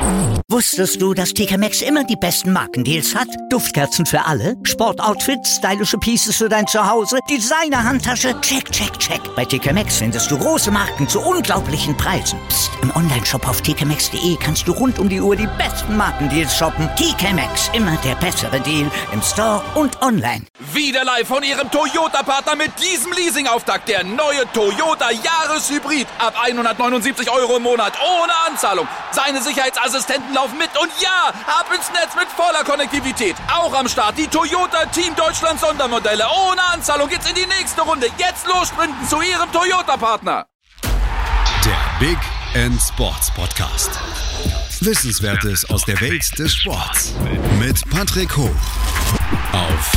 Wusstest du, dass TK Maxx immer die besten Markendeals hat? Duftkerzen für alle, Sportoutfits, stylische Pieces für dein Zuhause, Designer-Handtasche, check, check, check. Bei TK Maxx findest du große Marken zu unglaublichen Preisen. Psst. Im Onlineshop auf tkmaxx.de kannst du rund um die Uhr die besten Markendeals shoppen. TK Maxx, immer der bessere Deal im Store und online. Wieder live von Ihrem Toyota-Partner mit diesem Leasing-Auftakt. Der neue Toyota Jahreshybrid. Ab 179 € im Monat. Ohne Anzahlung. Seine Sicherheitsassistenten laufen mit. Und ja, ab ins Netz mit voller Konnektivität. Auch am Start die Toyota Team Deutschland Sondermodelle. Ohne Anzahlung geht's in die nächste Runde. Jetzt los sprinten zu Ihrem Toyota-Partner. Der Big End Sports Podcast. Wissenswertes aus der Welt des Sports. Mit Patrick Hoch. Auf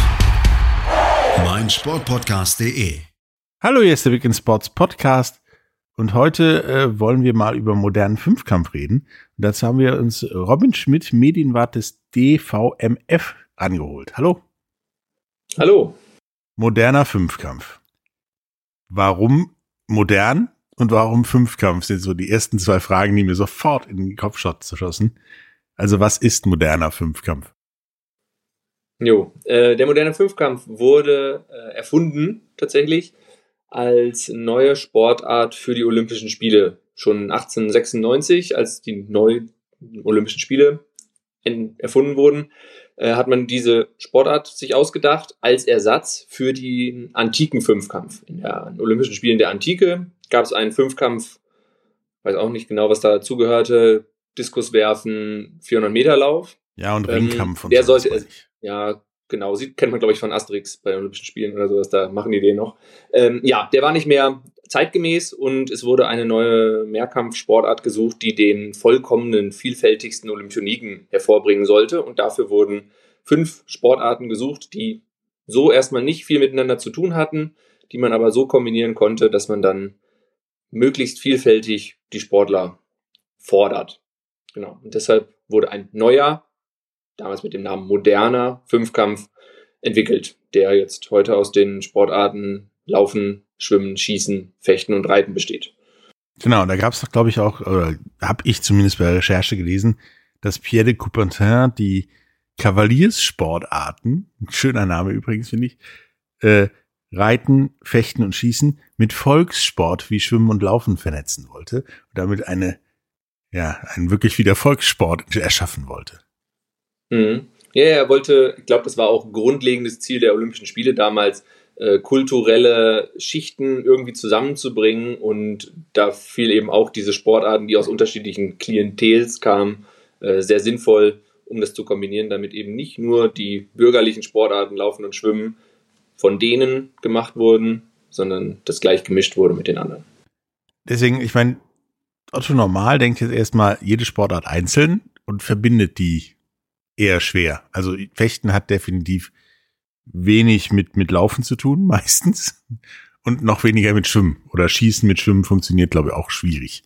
meinsportpodcast.de. Hallo, hier ist der Big End Sports Podcast. Und heute wollen wir mal über modernen Fünfkampf reden. Und dazu haben wir uns Robin Schmidt, Medienwart des DVMF, angeholt. Hallo. Hallo. Moderner Fünfkampf. Warum modern und warum Fünfkampf sind so die ersten zwei Fragen, die mir sofort in den Kopf schossen. Also was ist moderner Fünfkampf? Der moderne Fünfkampf wurde erfunden tatsächlich als neue Sportart für die Olympischen Spiele. Schon 1896, als die neuen Olympischen Spiele erfunden wurden, hat man diese Sportart sich ausgedacht als Ersatz für den antiken Fünfkampf. In den Olympischen Spielen der Antike gab es einen Fünfkampf, weiß auch nicht genau, was dazugehörte, Diskuswerfen, 400-Meter-Lauf. Ja, und Ringkampf. Und der so sollte, ja, genau, kennt man, glaube ich, von Asterix bei den Olympischen Spielen oder sowas, da machen die den noch. Der war nicht mehr zeitgemäß und es wurde eine neue Mehrkampfsportart gesucht, die den vollkommenen, vielfältigsten Olympioniken hervorbringen sollte. Und dafür wurden 5 Sportarten gesucht, die so erstmal nicht viel miteinander zu tun hatten, die man aber so kombinieren konnte, dass man dann möglichst vielfältig die Sportler fordert. Genau. Und deshalb wurde ein neuer, damals mit dem Namen moderner Fünfkampf entwickelt, der jetzt heute aus den Sportarten Laufen, Schwimmen, Schießen, Fechten und Reiten besteht. Genau, da gab es doch, glaube ich, auch, oder habe ich zumindest bei der Recherche gelesen, dass Pierre de Coubertin die Kavalierssportarten, ein schöner Name übrigens, finde ich, Reiten, Fechten und Schießen mit Volkssport wie Schwimmen und Laufen vernetzen wollte und damit einen wirklich wieder Volkssport erschaffen wollte. Mhm. Ja, er wollte, ich glaube, das war auch ein grundlegendes Ziel der Olympischen Spiele damals, kulturelle Schichten irgendwie zusammenzubringen, und da fiel eben auch diese Sportarten, die aus unterschiedlichen Klientels kamen, sehr sinnvoll, um das zu kombinieren, damit eben nicht nur die bürgerlichen Sportarten Laufen und Schwimmen von denen gemacht wurden, sondern das gleich gemischt wurde mit den anderen. Deswegen, ich meine, Otto Normal denkt jetzt erstmal jede Sportart einzeln und verbindet die eher schwer. Also Fechten hat definitiv wenig mit Laufen zu tun, meistens. Und noch weniger mit Schwimmen. Oder Schießen mit Schwimmen funktioniert, glaube ich, auch schwierig.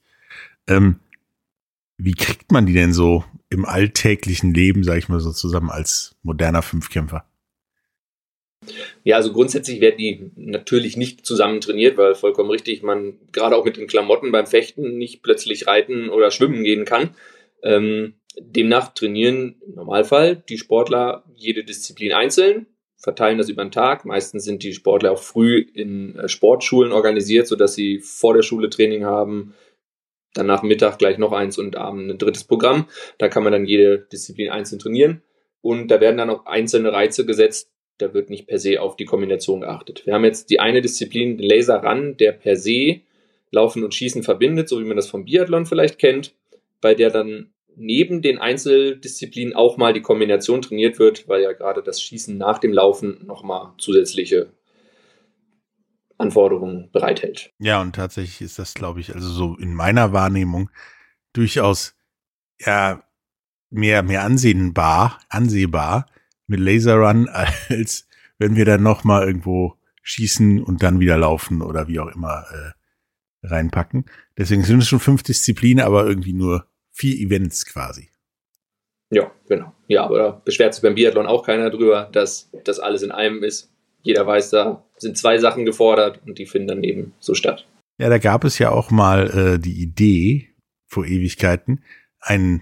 Wie kriegt man die denn so im alltäglichen Leben, sage ich mal so, zusammen als moderner Fünfkämpfer? Ja, also grundsätzlich werden die natürlich nicht zusammen trainiert, weil vollkommen richtig, man gerade auch mit den Klamotten beim Fechten nicht plötzlich reiten oder schwimmen gehen kann. Demnach trainieren im Normalfall die Sportler jede Disziplin einzeln, verteilen das über den Tag. Meistens sind die Sportler auch früh in Sportschulen organisiert, sodass sie vor der Schule Training haben, dann nach Mittag gleich noch eins und abends ein drittes Programm. Da kann man dann jede Disziplin einzeln trainieren, und da werden dann auch einzelne Reize gesetzt. Da wird nicht per se auf die Kombination geachtet. Wir haben jetzt die eine Disziplin, den Laser Run, der per se Laufen und Schießen verbindet, so wie man das vom Biathlon vielleicht kennt, bei der dann neben den Einzeldisziplinen auch mal die Kombination trainiert wird, weil ja gerade das Schießen nach dem Laufen nochmal zusätzliche Anforderungen bereithält. Ja, und tatsächlich ist das, glaube ich, also so in meiner Wahrnehmung durchaus ja mehr ansehbar mit Laser Run, als wenn wir dann nochmal irgendwo schießen und dann wieder laufen oder wie auch immer reinpacken. Deswegen sind es schon 5 Disziplinen, aber irgendwie nur 4 Events quasi. Ja, genau. Ja, aber da beschwert sich beim Biathlon auch keiner drüber, dass das alles in einem ist. Jeder weiß, da sind 2 Sachen gefordert und die finden dann eben so statt. Ja, da gab es ja auch mal die Idee vor Ewigkeiten, einen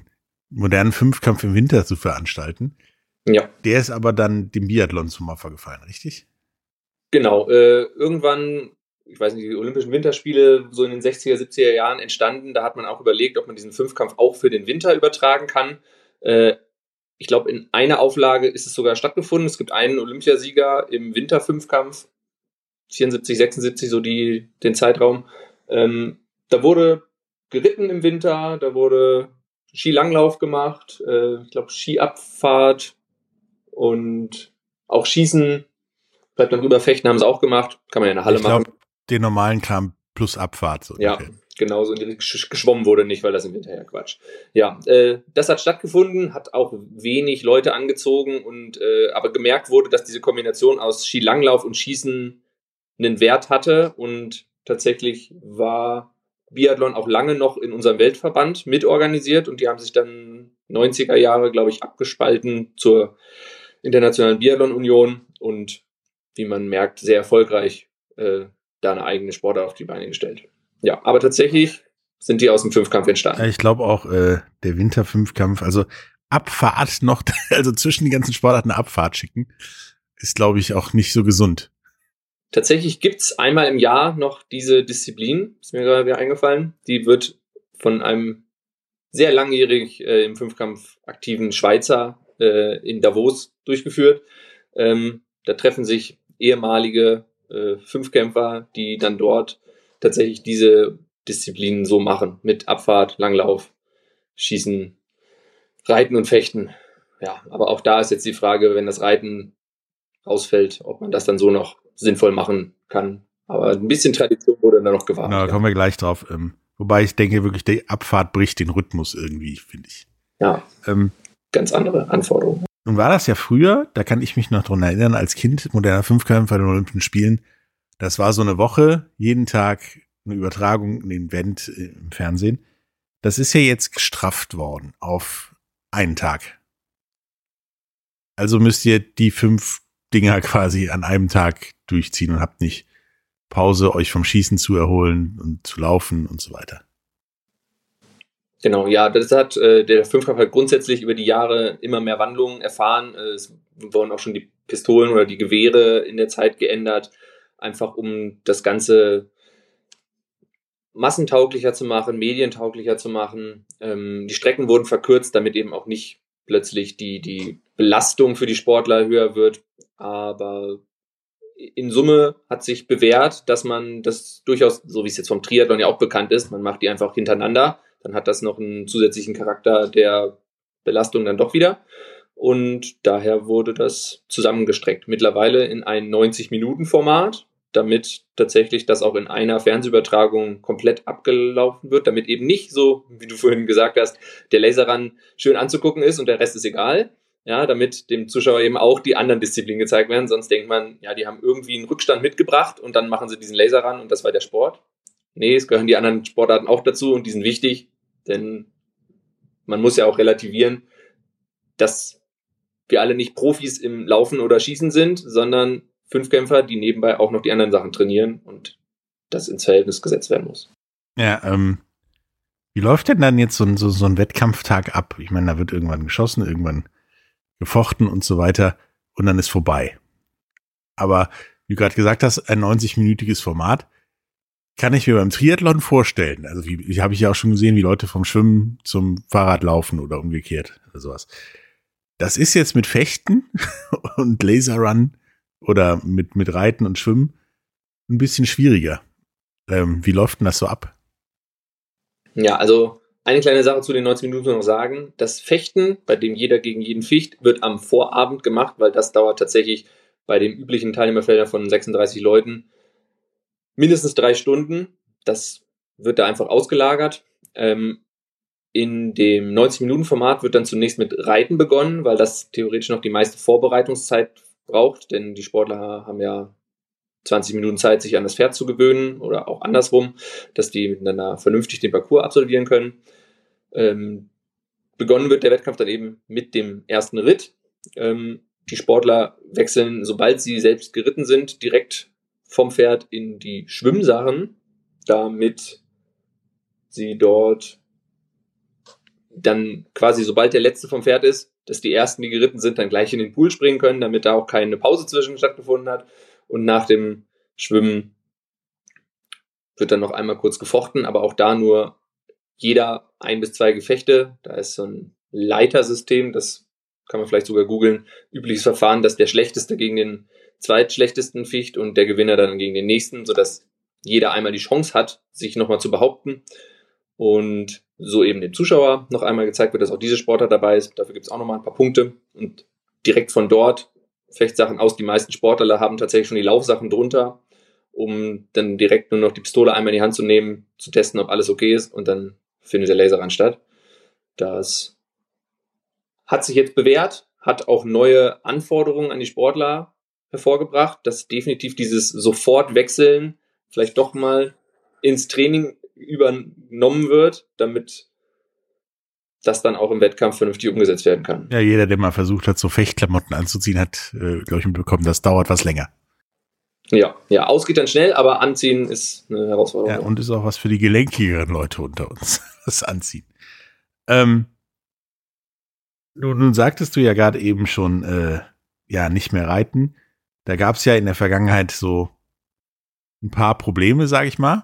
modernen Fünfkampf im Winter zu veranstalten. Ja. Der ist aber dann dem Biathlon zum Opfer gefallen, richtig? Genau. Irgendwann, ich weiß nicht, die Olympischen Winterspiele so in den 60er, 70er Jahren entstanden. Da hat man auch überlegt, ob man diesen Fünfkampf auch für den Winter übertragen kann. Ich glaube, in einer Auflage ist es sogar stattgefunden. Es gibt einen Olympiasieger im Winterfünfkampf, 74, 76, so den Zeitraum. Da wurde geritten im Winter, da wurde Skilanglauf gemacht, ich glaube Skiabfahrt und auch Schießen, bleibt dann drüber, Fechten haben sie auch gemacht, kann man ja in der Halle machen. Ich glaube, den normalen Kram plus Abfahrt. So ja, okay. Genau, so geschwommen wurde nicht, weil das im Winter ja Quatsch. Ja, das hat stattgefunden, hat auch wenig Leute angezogen und aber gemerkt wurde, dass diese Kombination aus Skilanglauf und Schießen einen Wert hatte und tatsächlich war Biathlon auch lange noch in unserem Weltverband mitorganisiert und die haben sich dann 90er Jahre, glaube ich, abgespalten zur Internationalen Biathlon-Union und wie man merkt, sehr erfolgreich da eine eigene Sportart auf die Beine gestellt. Ja, aber tatsächlich sind die aus dem Fünfkampf entstanden. Ich glaube auch, der Winterfünfkampf, also Abfahrt noch, also zwischen die ganzen Sportarten eine Abfahrt schicken, ist, glaube ich, auch nicht so gesund. Tatsächlich gibt's einmal im Jahr noch diese Disziplin, ist mir gerade wieder eingefallen. Die wird von einem sehr langjährig im Fünfkampf aktiven Schweizer in Davos durchgeführt. Da treffen sich ehemalige Fünfkämpfer, die dann dort tatsächlich diese Disziplinen so machen, mit Abfahrt, Langlauf, Schießen, Reiten und Fechten. Ja, aber auch da ist jetzt die Frage, wenn das Reiten rausfällt, ob man das dann so noch sinnvoll machen kann. Aber ein bisschen Tradition wurde da noch gewahrt. Da kommen wir gleich drauf. Wobei ich denke wirklich, die Abfahrt bricht den Rhythmus irgendwie, finde ich. Ja, ganz andere Anforderungen. Nun war das ja früher, da kann ich mich noch dran erinnern, als Kind, moderner Fünfkampf bei den Olympischen Spielen, das war so eine Woche, jeden Tag eine Übertragung, ein Event im Fernsehen. Das ist ja jetzt gestrafft worden auf einen Tag. Also müsst ihr die 5 Dinger quasi an einem Tag durchziehen und habt nicht Pause, euch vom Schießen zu erholen und zu laufen und so weiter. Genau, ja, das hat der Fünfkampf halt grundsätzlich über die Jahre immer mehr Wandlungen erfahren. Es wurden auch schon die Pistolen oder die Gewehre in der Zeit geändert, einfach um das Ganze massentauglicher zu machen, medientauglicher zu machen. Die Strecken wurden verkürzt, damit eben auch nicht plötzlich die Belastung für die Sportler höher wird. Aber in Summe hat sich bewährt, dass man das durchaus, so wie es jetzt vom Triathlon ja auch bekannt ist, man macht die einfach hintereinander, dann hat das noch einen zusätzlichen Charakter der Belastung dann doch wieder. Und daher wurde das zusammengestreckt. Mittlerweile in ein 90-Minuten-Format, damit tatsächlich das auch in einer Fernsehübertragung komplett abgelaufen wird, damit eben nicht so, wie du vorhin gesagt hast, der Laserrun schön anzugucken ist und der Rest ist egal. Ja, damit dem Zuschauer eben auch die anderen Disziplinen gezeigt werden. Sonst denkt man, ja, die haben irgendwie einen Rückstand mitgebracht und dann machen sie diesen Laserrun und das war der Sport. Nee, es gehören die anderen Sportarten auch dazu und die sind wichtig, denn man muss ja auch relativieren, dass wir alle nicht Profis im Laufen oder Schießen sind, sondern Fünfkämpfer, die nebenbei auch noch die anderen Sachen trainieren und das ins Verhältnis gesetzt werden muss. Ja, wie läuft denn dann jetzt so ein Wettkampftag ab? Ich meine, da wird irgendwann geschossen, irgendwann gefochten und so weiter und dann ist vorbei. Aber wie du gerade gesagt hast, ein 90-minütiges Format kann ich mir beim Triathlon vorstellen. Also wie habe ich ja auch schon gesehen, wie Leute vom Schwimmen zum Fahrrad laufen oder umgekehrt oder sowas. Das ist jetzt mit Fechten und Laserrun oder mit Reiten und Schwimmen ein bisschen schwieriger. Wie läuft denn das so ab? Ja, also eine kleine Sache zu den 90 Minuten noch sagen. Das Fechten, bei dem jeder gegen jeden ficht, wird am Vorabend gemacht, weil das dauert tatsächlich bei dem üblichen Teilnehmerfelder von 36 Leuten mindestens 3 Stunden. Das wird da einfach ausgelagert. In dem 90-Minuten-Format wird dann zunächst mit Reiten begonnen, weil das theoretisch noch die meiste Vorbereitungszeit braucht, denn die Sportler haben ja 20 Minuten Zeit, sich an das Pferd zu gewöhnen oder auch andersrum, dass die miteinander vernünftig den Parcours absolvieren können. Begonnen wird der Wettkampf dann eben mit dem ersten Ritt. Die Sportler wechseln, sobald sie selbst geritten sind, direkt vom Pferd in die Schwimmsachen, damit sie dort dann quasi, sobald der Letzte vom Pferd ist, dass die Ersten, die geritten sind, dann gleich in den Pool springen können, damit da auch keine Pause zwischen stattgefunden hat. Und nach dem Schwimmen wird dann noch einmal kurz gefochten, aber auch da nur jeder 1 bis 2 Gefechte. Da ist so ein Leitersystem, das kann man vielleicht sogar googeln, übliches Verfahren, dass der Schlechteste gegen den Zweitschlechtesten ficht und der Gewinner dann gegen den Nächsten, sodass jeder einmal die Chance hat, sich nochmal zu behaupten. Und so eben dem Zuschauer noch einmal gezeigt wird, dass auch diese Sportart dabei ist. Dafür gibt es auch nochmal ein paar Punkte. Und direkt von dort Fechtsachen aus. Die meisten Sportler haben tatsächlich schon die Laufsachen drunter, um dann direkt nur noch die Pistole einmal in die Hand zu nehmen, zu testen, ob alles okay ist. Und dann findet der Laserrun statt. Das hat sich jetzt bewährt, hat auch neue Anforderungen an die Sportler hervorgebracht, dass definitiv dieses Sofortwechseln vielleicht doch mal ins Training übernommen wird, damit das dann auch im Wettkampf vernünftig umgesetzt werden kann. Ja, jeder, der mal versucht hat, so Fechtklamotten anzuziehen, hat, glaube ich, mitbekommen, das dauert was länger. Ja, ausgeht dann schnell, aber anziehen ist eine Herausforderung. Ja, und ist auch was für die gelenkigeren Leute unter uns, das Anziehen. Nun sagtest du ja gerade eben schon, nicht mehr reiten. Da gab es ja in der Vergangenheit so ein paar Probleme, sage ich mal.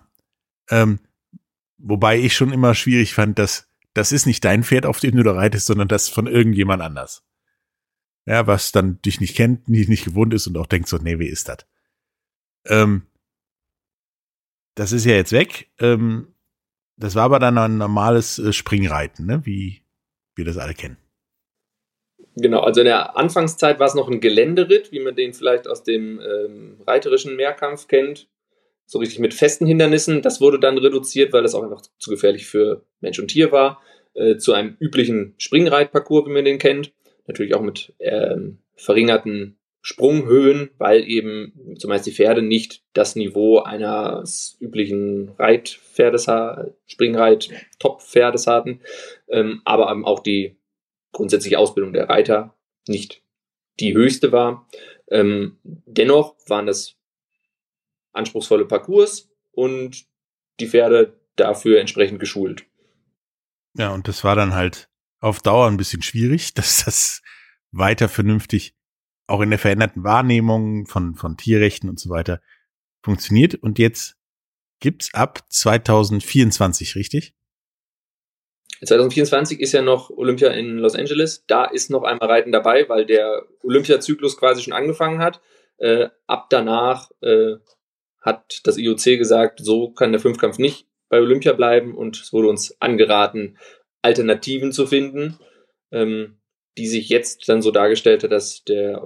Wobei ich schon immer schwierig fand, dass das ist nicht dein Pferd, auf dem du da reitest, sondern das von irgendjemand anders. Ja, was dann dich nicht kennt, nicht gewohnt ist und auch denkt so, nee, wie ist das? Das ist ja jetzt weg. Das war aber dann ein normales Springreiten, ne? Wie wir das alle kennen. Genau, also in der Anfangszeit war es noch ein Geländeritt, wie man den vielleicht aus dem reiterischen Mehrkampf kennt. So richtig mit festen Hindernissen. Das wurde dann reduziert, weil das auch einfach zu gefährlich für Mensch und Tier war. Zu einem üblichen Springreitparcours, wie man den kennt. Natürlich auch mit verringerten Sprunghöhen, weil eben zumeist die Pferde nicht das Niveau eines üblichen Springreit-Top-Pferdes hatten. Aber eben auch die grundsätzliche Ausbildung der Reiter nicht die höchste war. Dennoch waren das anspruchsvolle Parcours und die Pferde dafür entsprechend geschult. Ja, und das war dann halt auf Dauer ein bisschen schwierig, dass das weiter vernünftig auch in der veränderten Wahrnehmung von Tierrechten und so weiter funktioniert. Und jetzt gibt's ab 2024, richtig? 2024 ist ja noch Olympia in Los Angeles. Da ist noch einmal Reiten dabei, weil der Olympiazyklus quasi schon angefangen hat. Ab danach hat das IOC gesagt, so kann der Fünfkampf nicht bei Olympia bleiben und es wurde uns angeraten, Alternativen zu finden, die sich jetzt dann so dargestellt hat, dass der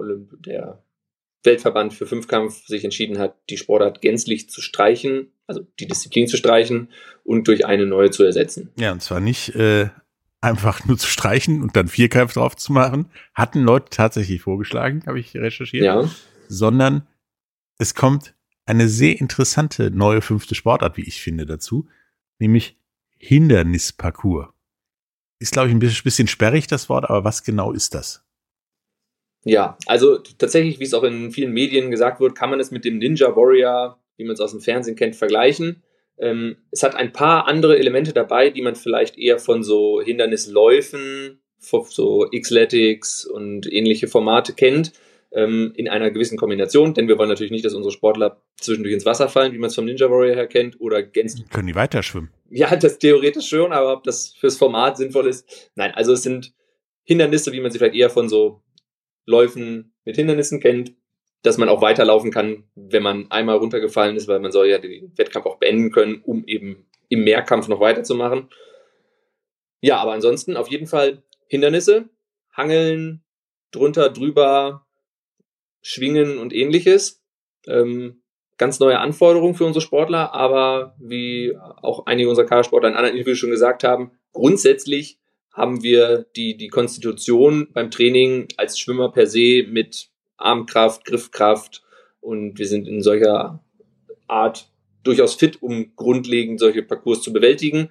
Weltverband für Fünfkampf sich entschieden hat, die Sportart gänzlich zu streichen, also die Disziplin zu streichen und durch eine neue zu ersetzen. Ja, und zwar nicht einfach nur zu streichen und dann Vierkampf drauf zu machen, hatten Leute tatsächlich vorgeschlagen, habe ich recherchiert, ja, sondern es kommt eine sehr interessante neue 5. Sportart, wie ich finde, dazu, nämlich Hindernisparcours. Ist, glaube ich, ein bisschen sperrig, das Wort, aber was genau ist das? Ja, also tatsächlich, wie es auch in vielen Medien gesagt wird, kann man es mit dem Ninja Warrior, wie man es aus dem Fernsehen kennt, vergleichen. Es hat ein paar andere Elemente dabei, die man vielleicht eher von so Hindernisläufen, so Xletics und ähnliche Formate kennt, in einer gewissen Kombination, denn wir wollen natürlich nicht, dass unsere Sportler zwischendurch ins Wasser fallen, wie man es vom Ninja Warrior her kennt, oder gänzlich. Können die weiter schwimmen? Ja, das theoretisch schon, aber ob das fürs Format sinnvoll ist, nein, also es sind Hindernisse, wie man sie vielleicht eher von so Läufen mit Hindernissen kennt, dass man auch weiterlaufen kann, wenn man einmal runtergefallen ist, weil man soll ja den Wettkampf auch beenden können, um eben im Mehrkampf noch weiterzumachen. Ja, aber ansonsten auf jeden Fall Hindernisse, Hangeln, drunter, drüber, Schwingen und ähnliches. Ganz neue Anforderungen für unsere Sportler, aber wie auch einige unserer Kadersportler in anderen Interviews schon gesagt haben, grundsätzlich haben wir die Konstitution beim Training als Schwimmer per se mit Armkraft, Griffkraft und wir sind in solcher Art durchaus fit, um grundlegend solche Parcours zu bewältigen.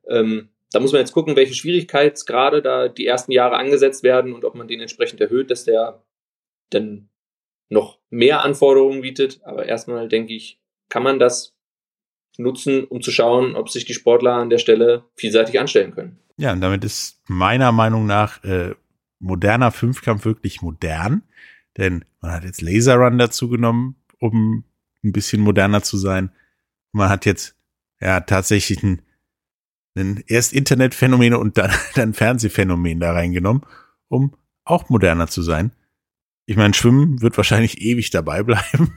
Da muss man jetzt gucken, welche Schwierigkeitsgrade da die ersten Jahre angesetzt werden und ob man den entsprechend erhöht, dass der dann noch mehr Anforderungen bietet. Aber erstmal, denke ich, kann man das nutzen, um zu schauen, ob sich die Sportler an der Stelle vielseitig anstellen können. Ja, und damit ist meiner Meinung nach moderner Fünfkampf wirklich modern, denn man hat jetzt Laser Run dazu genommen, um ein bisschen moderner zu sein. Man hat jetzt ja tatsächlich ein erst Internetphänomen und dann Fernsehphänomen da reingenommen, um auch moderner zu sein. Ich meine, Schwimmen wird wahrscheinlich ewig dabei bleiben.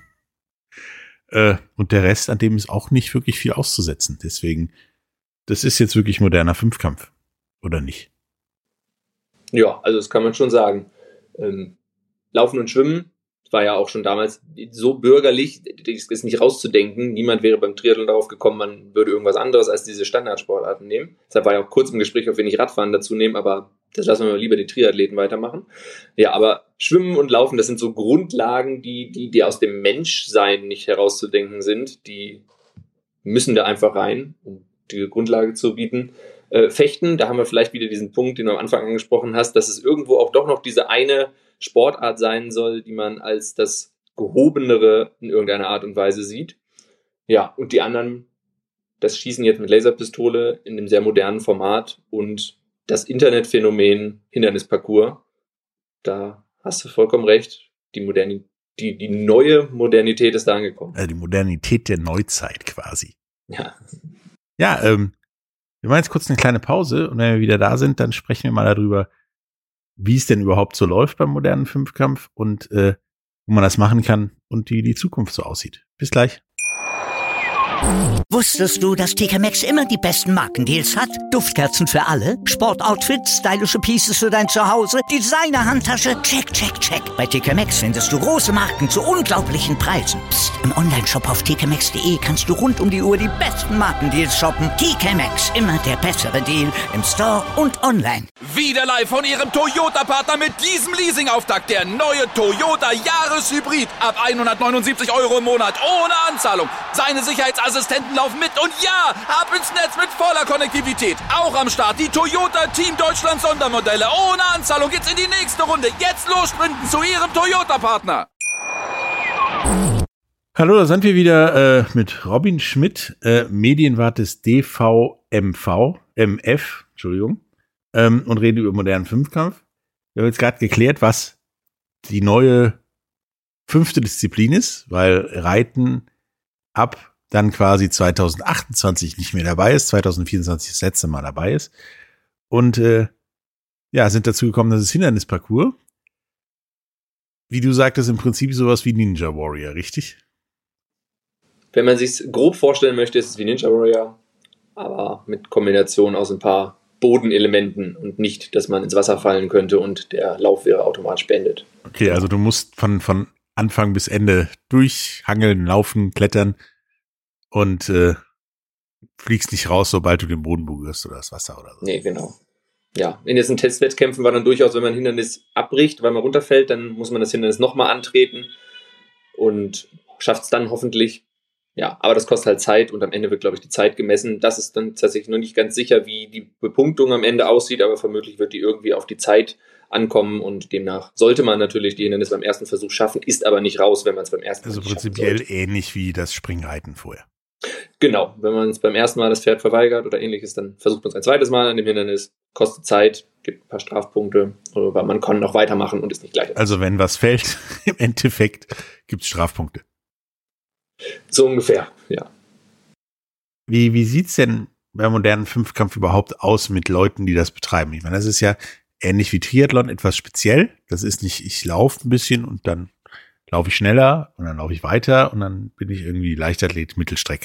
Und der Rest, an dem ist auch nicht wirklich viel auszusetzen. Deswegen, das ist jetzt wirklich moderner Fünfkampf. Oder nicht? Ja, also das kann man schon sagen. Laufen und Schwimmen war ja auch schon damals so bürgerlich, das ist nicht rauszudenken. Niemand wäre beim Triathlon darauf gekommen, man würde irgendwas anderes als diese Standardsportarten nehmen. Deshalb war ja auch kurz im Gespräch, ob wir nicht Radfahren dazu nehmen, aber das lassen wir mal lieber die Triathleten weitermachen. Ja, aber Schwimmen und Laufen, das sind so Grundlagen, die aus dem Menschsein nicht herauszudenken sind. Die müssen da einfach rein, um die Grundlage zu bieten. Fechten, da haben wir vielleicht wieder diesen Punkt, den du am Anfang angesprochen hast, dass es irgendwo auch doch noch diese eine Sportart sein soll, die man als das Gehobenere in irgendeiner Art und Weise sieht. Ja, und die anderen, das Schießen jetzt mit Laserpistole in einem sehr modernen Format und das Internetphänomen Hindernisparcours, da hast du vollkommen recht, die neue Modernität ist da angekommen. Also die Modernität der Neuzeit quasi. Ja. Ja, wir machen jetzt kurz eine kleine Pause und wenn wir wieder da sind, dann sprechen wir mal darüber, wie es denn überhaupt so läuft beim modernen Fünfkampf und wo man das machen kann und wie die Zukunft so aussieht. Bis gleich. Wusstest du, dass TK Maxx immer die besten Markendeals hat? Duftkerzen für alle, Sportoutfits, stylische Pieces für dein Zuhause, Designer-Handtasche, check, check, check. Bei TK Maxx findest du große Marken zu unglaublichen Preisen. Psst. Im Onlineshop auf tkmaxx.de kannst du rund um die Uhr die besten Markendeals shoppen. TK Maxx, immer der bessere Deal im Store und online. Wieder live von Ihrem Toyota-Partner mit diesem Leasing-Auftakt. Der neue Toyota Jahreshybrid. Ab 179 € im Monat. Ohne Anzahlung. Seine Sicherheitsassistenten laufen mit. Und ja, ab ins Netz mit voller Konnektivität. Auch am Start die Toyota Team Deutschland Sondermodelle. Ohne Anzahlung geht's in die nächste Runde. Jetzt los sprinten zu Ihrem Toyota-Partner. Hallo, da sind wir wieder mit Robin Schmidt, Medienwart des DVMV, MF, Entschuldigung, und reden über modernen Fünfkampf. Wir haben jetzt gerade geklärt, was die neue 5. Disziplin ist, weil Reiten ab dann quasi 2028 nicht mehr dabei ist, 2024 das letzte Mal dabei ist. Und sind dazu gekommen, dass es Hindernisparcours, wie du sagtest, im Prinzip sowas wie Ninja Warrior, richtig? Wenn man sich grob vorstellen möchte, ist es wie Ninja Warrior, aber mit Kombination aus ein paar Bodenelementen und nicht, dass man ins Wasser fallen könnte und der Lauf wäre automatisch beendet. Okay, also du musst von Anfang bis Ende durchhangeln, laufen, klettern und fliegst nicht raus, sobald du den Boden berührst oder das Wasser oder so. Nee, genau. Ja, in diesen Testwettkämpfen war dann durchaus, wenn man ein Hindernis abbricht, weil man runterfällt, dann muss man das Hindernis nochmal antreten und schafft es dann hoffentlich. Ja, aber das kostet halt Zeit und am Ende wird, glaube ich, die Zeit gemessen. Das ist dann tatsächlich noch nicht ganz sicher, wie die Bepunktung am Ende aussieht, aber vermutlich wird die irgendwie auf die Zeit ankommen und demnach sollte man natürlich die Hindernisse beim ersten Versuch schaffen, ist aber nicht raus, wenn man es beim ersten Mal Also nicht prinzipiell sollte. ähnlich wie das Springreiten vorher. Genau, wenn man es beim ersten Mal das Pferd verweigert oder ähnliches, dann versucht man es ein zweites Mal an dem Hindernis, kostet Zeit, gibt ein paar Strafpunkte, aber man kann noch weitermachen und ist nicht gleich. Also wenn was fällt, im Endeffekt gibt's Strafpunkte. So ungefähr, ja. Wie sieht's denn beim modernen Fünfkampf überhaupt aus mit Leuten, die das betreiben? Ich meine, das ist ja ähnlich wie Triathlon, etwas speziell. Das ist nicht, ich laufe ein bisschen und dann laufe ich schneller und dann laufe ich weiter und dann bin ich irgendwie Leichtathlet Mittelstrecke.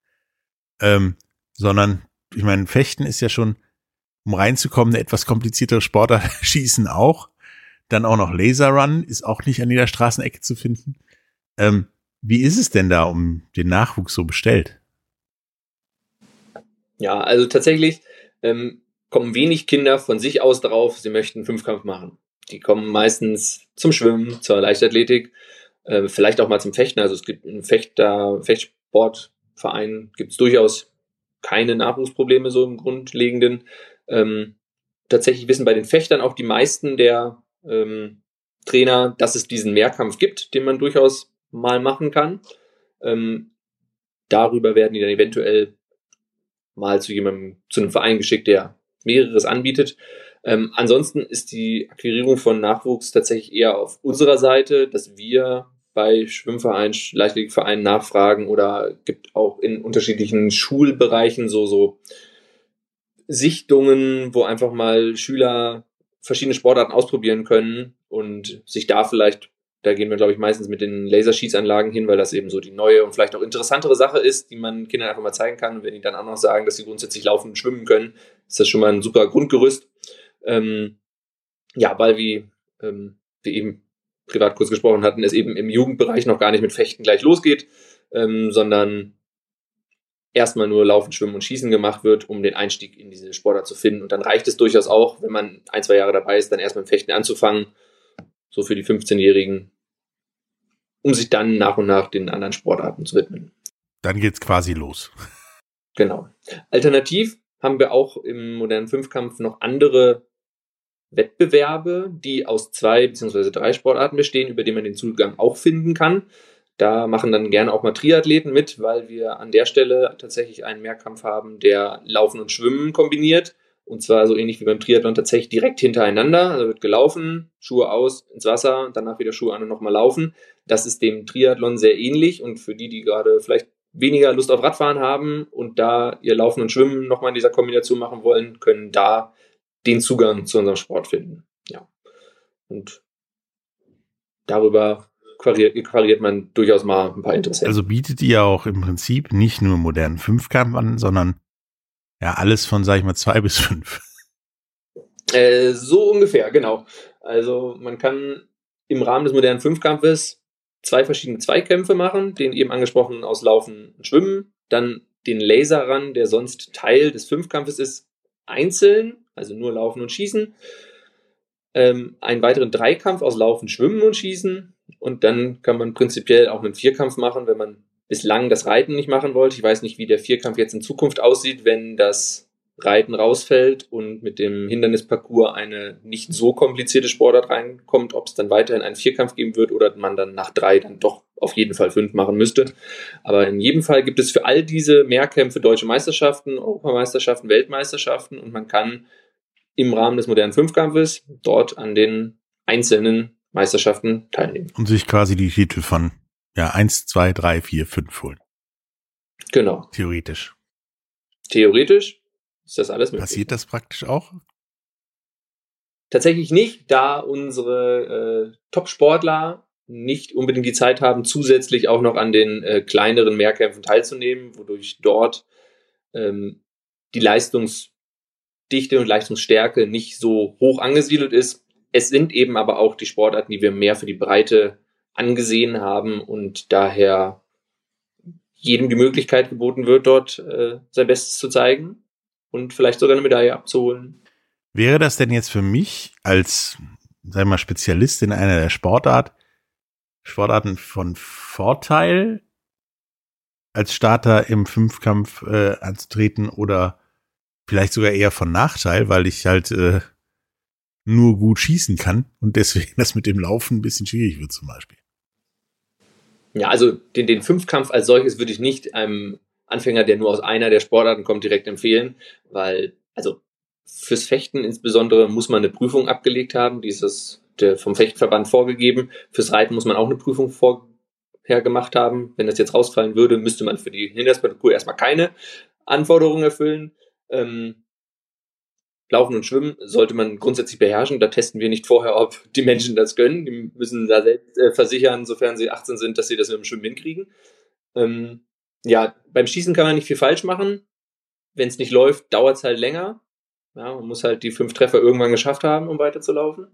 Sondern, ich meine, Fechten ist ja schon, um reinzukommen, eine etwas kompliziertere Sportart, Schießen auch. Dann auch noch Laser Run ist auch nicht an jeder Straßenecke zu finden. Wie ist es denn da um den Nachwuchs so bestellt? Ja, also tatsächlich kommen wenig Kinder von sich aus drauf, sie möchten Fünfkampf machen. Die kommen meistens zum Schwimmen, zur Leichtathletik, vielleicht auch mal zum Fechten. Also es gibt einen Fechtsportverein, gibt es durchaus keine Nachwuchsprobleme so im Grundlegenden. Tatsächlich wissen bei den Fechtern auch die meisten der Trainer, dass es diesen Mehrkampf gibt, den man durchaus mal machen kann. Darüber werden die dann eventuell mal zu einem Verein geschickt, der mehreres anbietet. Ansonsten ist die Akquirierung von Nachwuchs tatsächlich eher auf unserer Seite, dass wir bei Schwimmvereinen, Leichtathletikvereinen nachfragen oder gibt auch in unterschiedlichen Schulbereichen so Sichtungen, wo einfach mal Schüler verschiedene Sportarten ausprobieren können und sich da vielleicht, da gehen wir glaube ich meistens mit den Laserschießanlagen hin, weil das eben so die neue und vielleicht auch interessantere Sache ist, die man Kindern einfach mal zeigen kann. Und wenn die dann auch noch sagen, dass sie grundsätzlich laufen und schwimmen können, ist das schon mal ein super Grundgerüst. Weil wie wir eben privat kurz gesprochen hatten, es eben im Jugendbereich noch gar nicht mit Fechten gleich losgeht, sondern erstmal nur Laufen, Schwimmen und Schießen gemacht wird, um den Einstieg in diese Sportart zu finden. Und dann reicht es durchaus auch, wenn man 1-2 Jahre dabei ist, dann erstmal mit Fechten anzufangen, so für die 15-Jährigen, um sich dann nach und nach den anderen Sportarten zu widmen. Dann geht's quasi los. Genau. Alternativ haben wir auch im modernen Fünfkampf noch andere Wettbewerbe, die aus 2 bzw. 3 Sportarten bestehen, über die man den Zugang auch finden kann. Da machen dann gerne auch mal Triathleten mit, weil wir an der Stelle tatsächlich einen Mehrkampf haben, der Laufen und Schwimmen kombiniert. Und zwar so ähnlich wie beim Triathlon tatsächlich direkt hintereinander. Also wird gelaufen, Schuhe aus, ins Wasser, danach wieder Schuhe an und nochmal laufen. Das ist dem Triathlon sehr ähnlich. Und für die gerade vielleicht weniger Lust auf Radfahren haben und da ihr Laufen und Schwimmen nochmal in dieser Kombination machen wollen, können da den Zugang zu unserem Sport finden. Ja. Und darüber quariert man durchaus mal ein paar Interessenten. Also bietet ihr auch im Prinzip nicht nur modernen Fünfkampf an, sondern ja alles von, sag ich mal, 2 bis 5. So ungefähr, genau. Also man kann im Rahmen des modernen Fünfkampfes 2 verschiedene Zweikämpfe machen, den eben angesprochenen aus Laufen und Schwimmen, dann den Laserrun, der sonst Teil des Fünfkampfes ist, einzeln, also nur Laufen und Schießen, einen weiteren Dreikampf aus Laufen, Schwimmen und Schießen und dann kann man prinzipiell auch einen Vierkampf machen, wenn man bislang das Reiten nicht machen wollte. Ich weiß nicht, wie der Vierkampf jetzt in Zukunft aussieht, wenn das Reiten rausfällt und mit dem Hindernisparcours eine nicht so komplizierte Sportart reinkommt, ob es dann weiterhin einen Vierkampf geben wird oder man dann nach 3 dann doch auf jeden Fall 5 machen müsste. Aber in jedem Fall gibt es für all diese Mehrkämpfe deutsche Meisterschaften, Europameisterschaften, Weltmeisterschaften und man kann im Rahmen des modernen Fünfkampfes dort an den einzelnen Meisterschaften teilnehmen. Und sich quasi die Titel von 1, 2, 3, 4, 5 holen. Genau. Theoretisch ist das alles möglich. Passiert das praktisch auch? Tatsächlich nicht, da unsere Top-Sportler nicht unbedingt die Zeit haben, zusätzlich auch noch an den kleineren Mehrkämpfen teilzunehmen, wodurch dort die Leistungsdichte und Leistungsstärke nicht so hoch angesiedelt ist. Es sind eben aber auch die Sportarten, die wir mehr für die Breite angesehen haben und daher jedem die Möglichkeit geboten wird, dort sein Bestes zu zeigen und vielleicht sogar eine Medaille abzuholen. Wäre das denn jetzt für mich als, sagen wir mal, Spezialist in einer der Sportarten von Vorteil, als Starter im Fünfkampf anzutreten oder vielleicht sogar eher von Nachteil, weil ich halt nur gut schießen kann und deswegen das mit dem Laufen ein bisschen schwierig wird zum Beispiel? Ja, also den Fünfkampf als solches würde ich nicht einem Anfänger, der nur aus einer der Sportarten kommt, direkt empfehlen, weil, also fürs Fechten insbesondere muss man eine Prüfung abgelegt haben, vom Fechtverband vorgegeben. Fürs Reiten muss man auch eine Prüfung vorher gemacht haben. Wenn das jetzt rausfallen würde, müsste man für die Hindernisparcours erstmal keine Anforderungen erfüllen. Laufen und Schwimmen sollte man grundsätzlich beherrschen. Da testen wir nicht vorher, ob die Menschen das können. Die müssen da selbst versichern, sofern sie 18 sind, dass sie das mit dem Schwimmen hinkriegen. Beim Schießen kann man nicht viel falsch machen. Wenn es nicht läuft, dauert es halt länger. Ja, man muss halt die 5 Treffer irgendwann geschafft haben, um weiterzulaufen.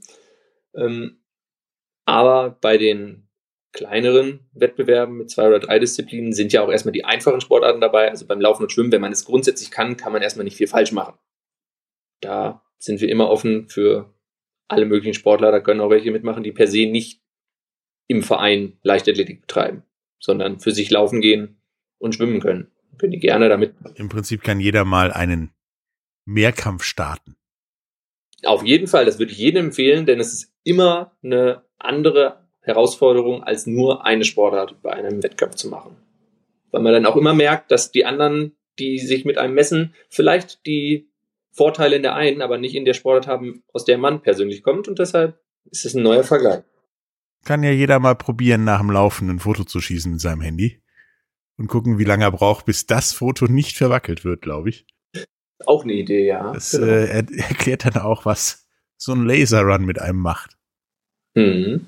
Aber bei den kleineren Wettbewerben mit 2 oder 3 Disziplinen sind ja auch erstmal die einfachen Sportarten dabei. Also beim Laufen und Schwimmen, wenn man es grundsätzlich kann man erstmal nicht viel falsch machen. Da sind wir immer offen für alle möglichen Sportler. Da können auch welche mitmachen, die per se nicht im Verein Leichtathletik betreiben, sondern für sich laufen gehen und schwimmen können. Können die gerne damit. Im Prinzip kann jeder mal einen Mehrkampf starten. Auf jeden Fall, das würde ich jedem empfehlen, denn es ist immer eine andere Herausforderung, als nur eine Sportart bei einem Wettkampf zu machen. Weil man dann auch immer merkt, dass die anderen, die sich mit einem messen, vielleicht die Vorteile in der einen, aber nicht in der Sportart haben, aus der man persönlich kommt. Und deshalb ist es ein neuer Vergleich. Kann ja jeder mal probieren, nach dem Laufen ein Foto zu schießen mit seinem Handy und gucken, wie lange er braucht, bis das Foto nicht verwackelt wird, glaube ich. Auch eine Idee, ja. Das erklärt dann auch, was so ein Laserrun mit einem macht. Mhm.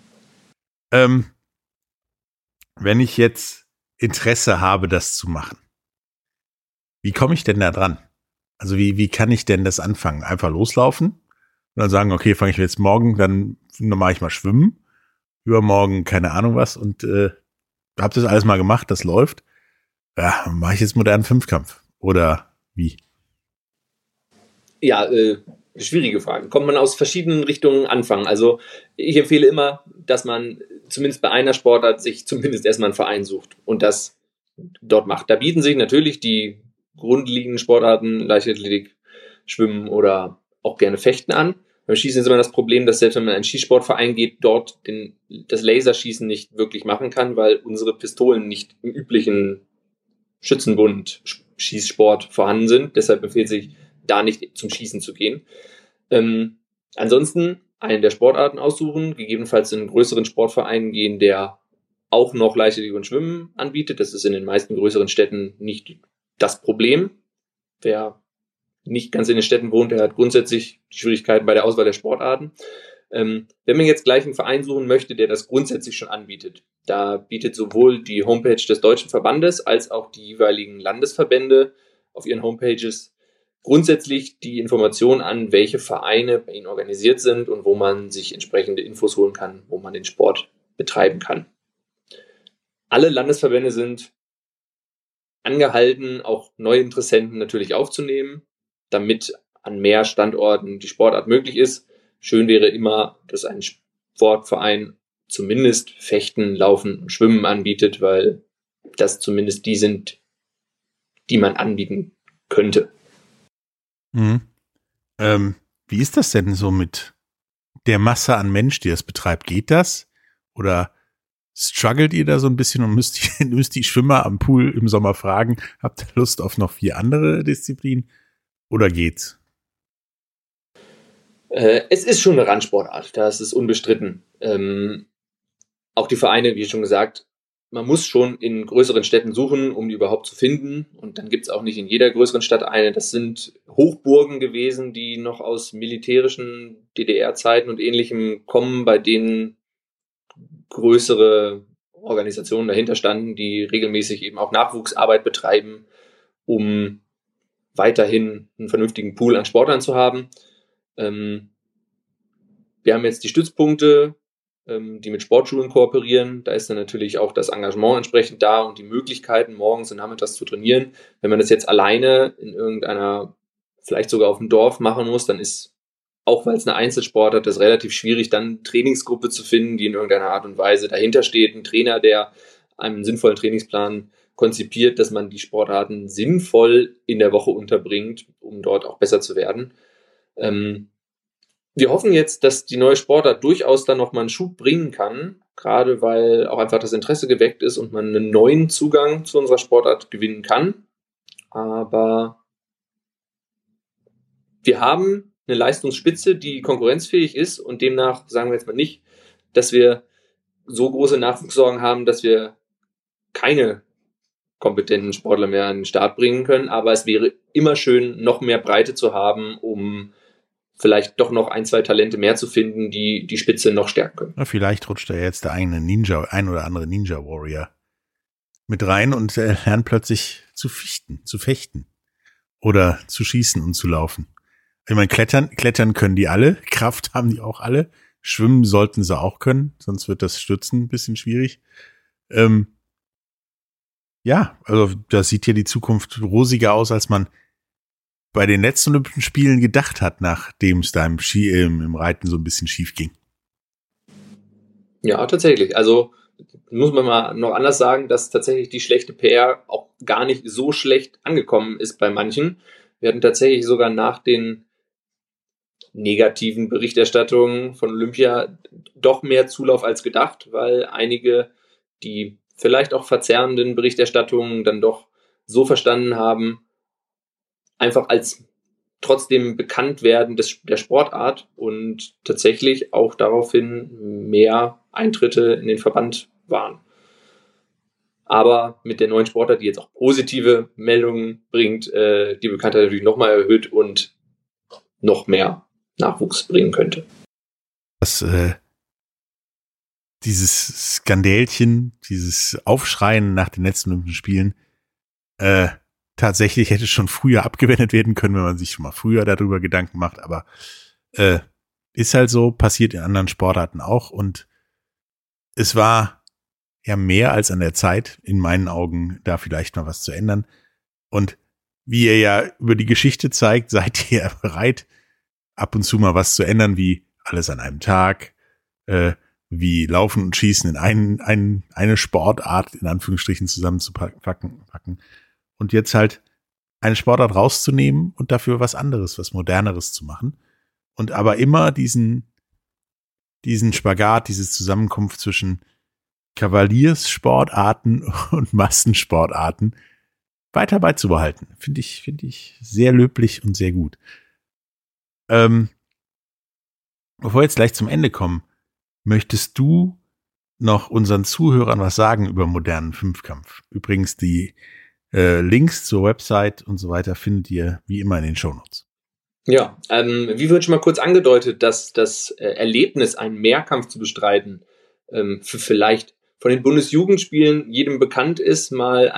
Wenn ich jetzt Interesse habe, das zu machen, wie komme ich denn da dran? Also wie kann ich denn das anfangen? Einfach loslaufen und dann sagen, okay, fange ich jetzt morgen, dann mache ich mal schwimmen, übermorgen keine Ahnung was und habe das alles mal gemacht, das läuft. Ja, mache ich jetzt modernen Fünfkampf oder wie? Ja, schwierige Fragen. Kommt man aus verschiedenen Richtungen anfangen. Also ich empfehle immer, dass man zumindest bei einer Sportart sich zumindest erstmal einen Verein sucht und das dort macht. Da bieten sich natürlich die grundlegenden Sportarten, Leichtathletik, Schwimmen oder auch gerne Fechten an. Beim Schießen ist immer das Problem, dass selbst wenn man in einen Schießsportverein geht, dort das Laserschießen nicht wirklich machen kann, weil unsere Pistolen nicht im üblichen Schützenbund-Schießsport vorhanden sind. Deshalb empfiehlt sich, da nicht zum Schießen zu gehen. Ansonsten einen der Sportarten aussuchen, gegebenenfalls in einen größeren Sportverein gehen, der auch noch Leichtathletik und Schwimmen anbietet. Das ist in den meisten größeren Städten nicht das Problem. Wer nicht ganz in den Städten wohnt, der hat grundsätzlich Schwierigkeiten bei der Auswahl der Sportarten. Wenn man jetzt gleich einen Verein suchen möchte, der das grundsätzlich schon anbietet, da bietet sowohl die Homepage des Deutschen Verbandes als auch die jeweiligen Landesverbände auf ihren Homepages grundsätzlich die Information an, welche Vereine bei ihnen organisiert sind und wo man sich entsprechende Infos holen kann, wo man den Sport betreiben kann. Alle Landesverbände sind angehalten, auch neue Interessenten natürlich aufzunehmen, damit an mehr Standorten die Sportart möglich ist. Schön wäre immer, dass ein Sportverein zumindest Fechten, Laufen und Schwimmen anbietet, weil das zumindest die sind, die man anbieten könnte. Mhm. Wie ist das denn so mit der Masse an Mensch, die das betreibt? Geht das? Oder struggelt ihr da so ein bisschen und müsst die Schwimmer am Pool im Sommer fragen, habt ihr Lust auf noch 4 andere Disziplinen? Oder geht's? Es ist schon eine Randsportart, das ist unbestritten. Auch die Vereine, wie schon gesagt, man muss schon in größeren Städten suchen, um die überhaupt zu finden. Und dann gibt es auch nicht in jeder größeren Stadt eine. Das sind Hochburgen gewesen, die noch aus militärischen DDR-Zeiten und Ähnlichem kommen, bei denen größere Organisationen dahinter standen, die regelmäßig eben auch Nachwuchsarbeit betreiben, um weiterhin einen vernünftigen Pool an Sportlern zu haben. Wir haben jetzt die Stützpunkte, die mit Sportschulen kooperieren. Da ist dann natürlich auch das Engagement entsprechend da und die Möglichkeiten, morgens und nachmittags zu trainieren. Wenn man das jetzt alleine in irgendeiner, vielleicht sogar auf dem Dorf machen muss, dann ist, auch weil es eine Einzelsportart ist, relativ schwierig, dann eine Trainingsgruppe zu finden, die in irgendeiner Art und Weise dahinter steht. Ein Trainer, der einen sinnvollen Trainingsplan konzipiert, dass man die Sportarten sinnvoll in der Woche unterbringt, um dort auch besser zu werden. Wir hoffen jetzt, dass die neue Sportart durchaus dann nochmal einen Schub bringen kann, gerade weil auch einfach das Interesse geweckt ist und man einen neuen Zugang zu unserer Sportart gewinnen kann. Aber wir haben eine Leistungsspitze, die konkurrenzfähig ist und demnach sagen wir jetzt mal nicht, dass wir so große Nachwuchssorgen haben, dass wir keine kompetenten Sportler mehr an den Start bringen können, aber es wäre immer schön, noch mehr Breite zu haben, um vielleicht doch noch 1, 2 Talente mehr zu finden, die die Spitze noch stärken können. Ja, vielleicht rutscht da jetzt der ein oder andere Ninja Warrior mit rein und lernt plötzlich zu fechten oder zu schießen und zu laufen. Ich meine, klettern können die alle, Kraft haben die auch alle, schwimmen sollten sie auch können, sonst wird das Stürzen ein bisschen schwierig. Ja, also da sieht ja die Zukunft rosiger aus, als man bei den letzten Olympischen Spielen gedacht hat, nachdem es da im Reiten so ein bisschen schief ging. Ja, tatsächlich. Also muss man mal noch anders sagen, dass tatsächlich die schlechte PR auch gar nicht so schlecht angekommen ist bei manchen. Wir hatten tatsächlich sogar nach den negativen Berichterstattungen von Olympia doch mehr Zulauf als gedacht, weil einige die vielleicht auch verzerrenden Berichterstattungen dann doch so verstanden haben, einfach als trotzdem Bekanntwerden der Sportart und tatsächlich auch daraufhin mehr Eintritte in den Verband waren. Aber mit der neuen Sportart, die jetzt auch positive Meldungen bringt, die Bekanntheit natürlich nochmal erhöht und noch mehr Nachwuchs bringen könnte. Dieses Skandälchen, dieses Aufschreien nach den letzten Olympischen Spielen tatsächlich hätte schon früher abgewendet werden können, wenn man sich schon mal früher darüber Gedanken macht, aber ist halt so, passiert in anderen Sportarten auch und es war ja mehr als an der Zeit, in meinen Augen, da vielleicht mal was zu ändern. Und wie ihr ja über die Geschichte zeigt, seid ihr bereit, ab und zu mal was zu ändern, wie alles an einem Tag, wie Laufen und Schießen in eine Sportart in Anführungsstrichen zusammenzupacken und jetzt halt eine Sportart rauszunehmen und dafür was anderes, was Moderneres zu machen und aber immer diesen Spagat, diese Zusammenkunft zwischen Kavalierssportarten und Massensportarten weiter beizubehalten. Finde ich sehr löblich und sehr gut. Bevor wir jetzt gleich zum Ende kommen, möchtest du noch unseren Zuhörern was sagen über modernen Fünfkampf? Übrigens, die Links zur Website und so weiter findet ihr wie immer in den Shownotes. Ja, wie wird schon mal kurz angedeutet, dass das Erlebnis, einen Mehrkampf zu bestreiten, für vielleicht von den Bundesjugendspielen jedem bekannt ist,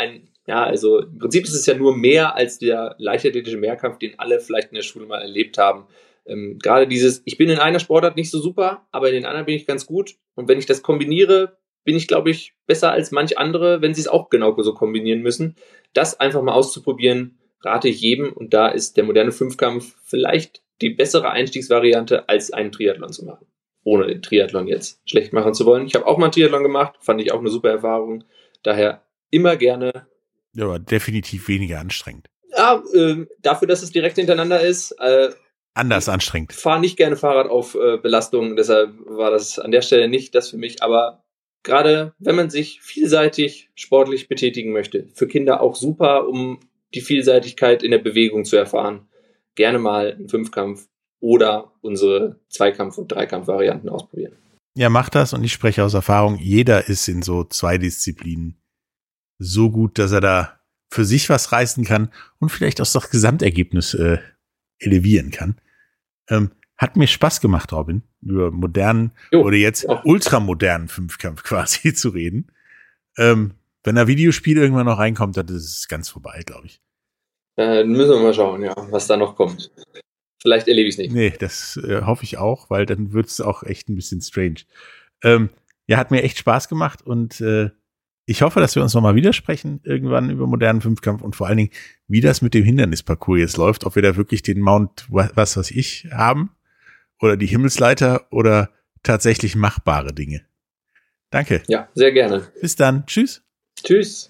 also im Prinzip ist es ja nur mehr als der leichtathletische Mehrkampf, den alle vielleicht in der Schule mal erlebt haben. Gerade dieses, ich bin in einer Sportart nicht so super, aber in den anderen bin ich ganz gut. Und wenn ich das kombiniere, bin ich, glaube ich, besser als manch andere, wenn sie es auch genau so kombinieren müssen. Das einfach mal auszuprobieren, rate ich jedem. Und da ist der moderne Fünfkampf vielleicht die bessere Einstiegsvariante, als einen Triathlon zu machen. Ohne den Triathlon jetzt schlecht machen zu wollen. Ich habe auch mal einen Triathlon gemacht, fand ich auch eine super Erfahrung. Daher immer gerne. Ja, aber definitiv weniger anstrengend. Ja, dafür, dass es direkt hintereinander ist. Anders anstrengend. Ich fahre nicht gerne Fahrrad auf Belastung, deshalb war das an der Stelle nicht das für mich. Aber gerade wenn man sich vielseitig sportlich betätigen möchte, für Kinder auch super, um die Vielseitigkeit in der Bewegung zu erfahren, gerne mal einen Fünfkampf oder unsere Zweikampf- und Dreikampf-Varianten ausprobieren. Ja, macht das und ich spreche aus Erfahrung, jeder ist in so 2 Disziplinen so gut, dass er da für sich was reißen kann und vielleicht auch das Gesamtergebnis elevieren kann. Hat mir Spaß gemacht, Robin, über modernen oder jetzt ultramodernen Fünfkampf quasi zu reden. Wenn ein Videospiel irgendwann noch reinkommt, dann ist es ganz vorbei, glaube ich. Müssen wir mal schauen, ja, was da noch kommt. Vielleicht erlebe ich es nicht. Nee, das hoffe ich auch, weil dann wird es auch echt ein bisschen strange. Ja, hat mir echt Spaß gemacht und ich hoffe, dass wir uns nochmal widersprechen irgendwann über modernen Fünfkampf und vor allen Dingen, wie das mit dem Hindernisparcours jetzt läuft, ob wir da wirklich den Mount was weiß ich haben oder die Himmelsleiter oder tatsächlich machbare Dinge. Danke. Ja, sehr gerne. Bis dann. Tschüss. Tschüss.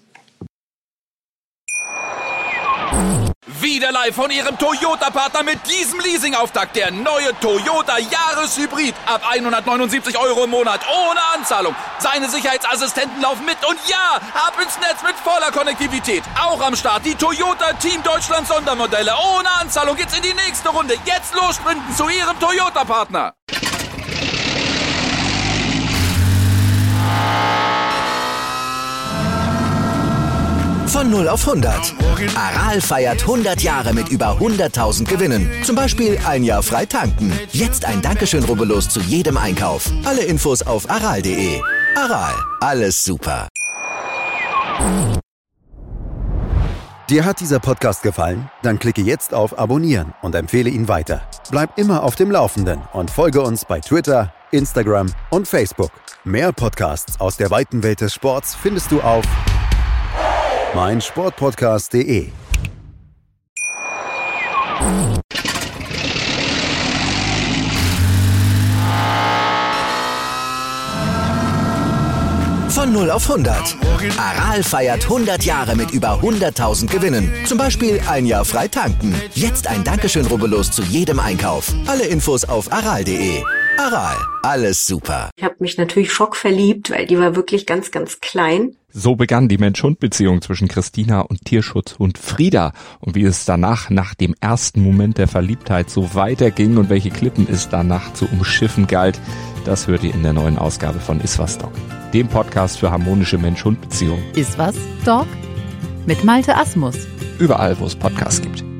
Wieder live von Ihrem Toyota-Partner mit diesem Leasing-Auftakt. Der neue Toyota Jahreshybrid. Ab 179 € im Monat. Ohne Anzahlung. Seine Sicherheitsassistenten laufen mit. Und ja, ab ins Netz mit voller Konnektivität. Auch am Start die Toyota Team Deutschland Sondermodelle. Ohne Anzahlung geht's in die nächste Runde. Jetzt los sprinten zu Ihrem Toyota-Partner. Von 0 auf 100. Aral feiert 100 Jahre mit über 100.000 Gewinnen. Zum Beispiel ein Jahr frei tanken. Jetzt ein Dankeschön, rubbellos zu jedem Einkauf. Alle Infos auf aral.de. Aral, alles super. Dir hat dieser Podcast gefallen? Dann klicke jetzt auf Abonnieren und empfehle ihn weiter. Bleib immer auf dem Laufenden und folge uns bei Twitter, Instagram und Facebook. Mehr Podcasts aus der weiten Welt des Sports findest du auf meinsportpodcast.de. Von 0 auf 100. Aral feiert 100 Jahre mit über 100.000 Gewinnen. Zum Beispiel ein Jahr frei tanken. Jetzt ein Dankeschön, rubbellos zu jedem Einkauf. Alle Infos auf aral.de. Aral, alles super. Ich habe mich natürlich schockverliebt, weil die war wirklich ganz, ganz klein. So begann die Mensch-Hund-Beziehung zwischen Christina und Tierschutzhund Frieda. Und wie es danach, nach dem ersten Moment der Verliebtheit, so weiterging und welche Klippen es danach zu umschiffen galt, das hört ihr in der neuen Ausgabe von Iswas Dog, dem Podcast für harmonische Mensch-Hund-Beziehungen. Iswas Dog mit Malte Asmus. Überall, wo es Podcasts gibt.